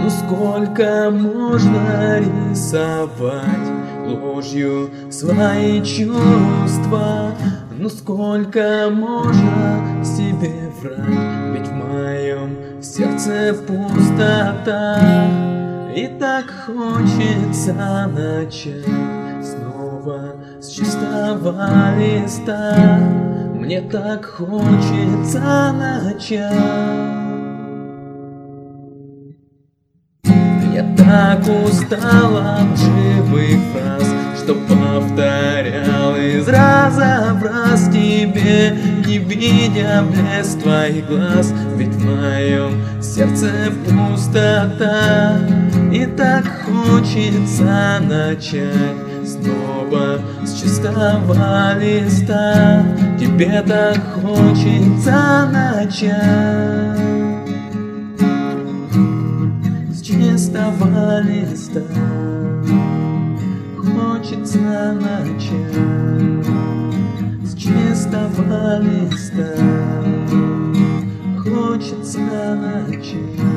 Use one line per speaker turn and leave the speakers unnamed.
Ну сколько можно рисовать ложью свои чувства? Ну сколько можно себе врать? Ведь в моем сердце пустота. И так хочется начать снова с чистого листа. Мне так хочется начать. Я так устал от живых фраз, что повторял из раза в раз тебе, не видя блеск твоих глаз. Ведь в моем сердце пустота. И так хочется начать снова с чистого листа. Тебе так хочется начать с чистого листа. Хочется начать с чистого листа. Хочется начать.